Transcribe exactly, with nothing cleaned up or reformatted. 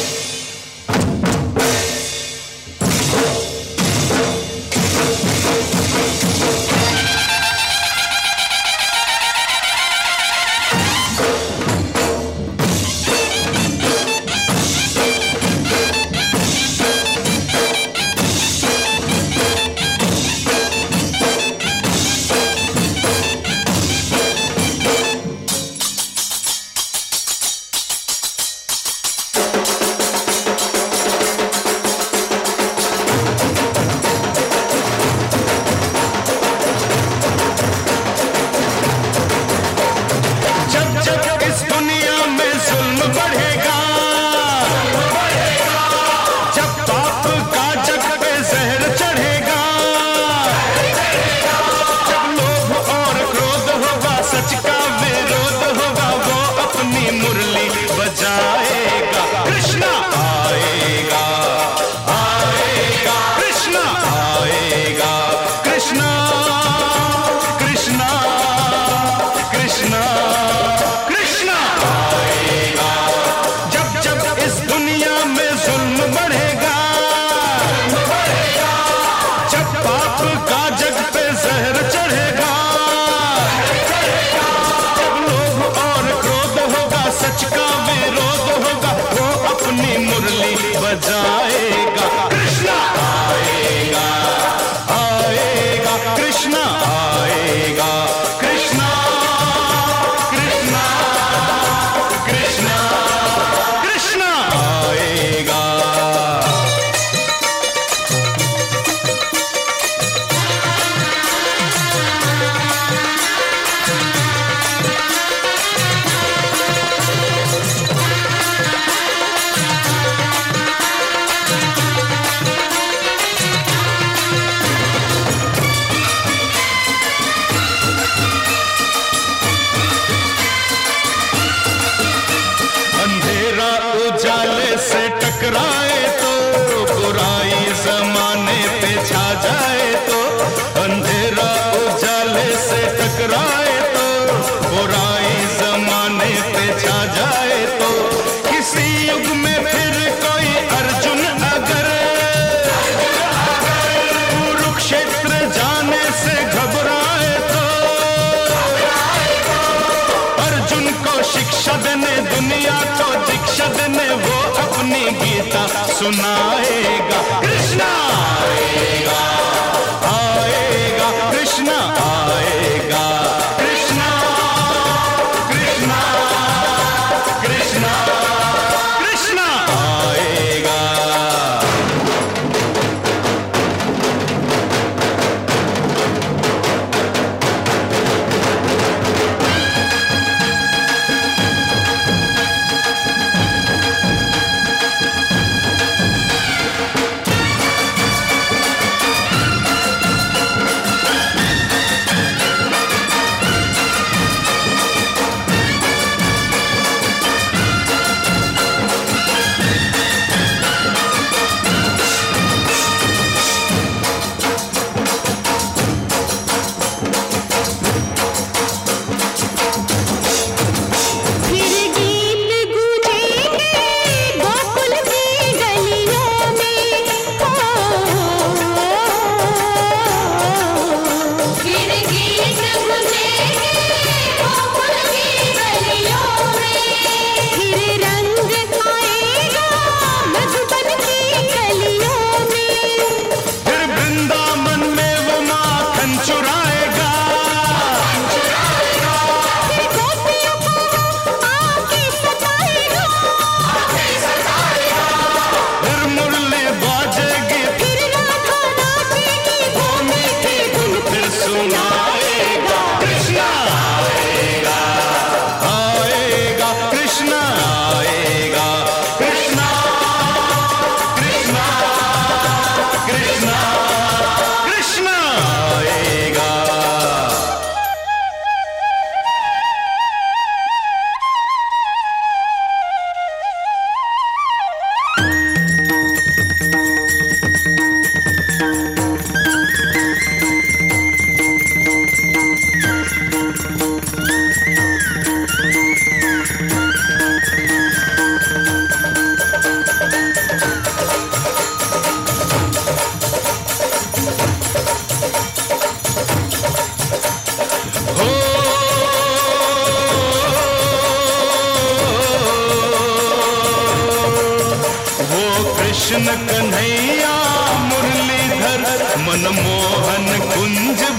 बजाएगा कृष्णा आएगा आएगा कृष्णा आएगा कृष्णा कृष्णा कृष्णा कृष्णा आएगा। उजाले से टकराए तो बुराई जमाने पे छा जाए, तो अंधेरा उजाले से टकराए तो बुराई जमाने पे छा जाए, तो किसी युग में फिर कोई अर्जुन अगर कुरुक्षेत्र जाने से घबराए तो अर्जुन को शिक्षा देने दुनिया को दीक्षा देने वो अपनी गीता सुनाएगा। कृष्णा आएगा आएगा कृष्णा आएगा कृष्णा कृष्णा कृष्णा कृष्णा आएगा। कृष्ण कन्हैया मुरलीधर मनमोहन कुंज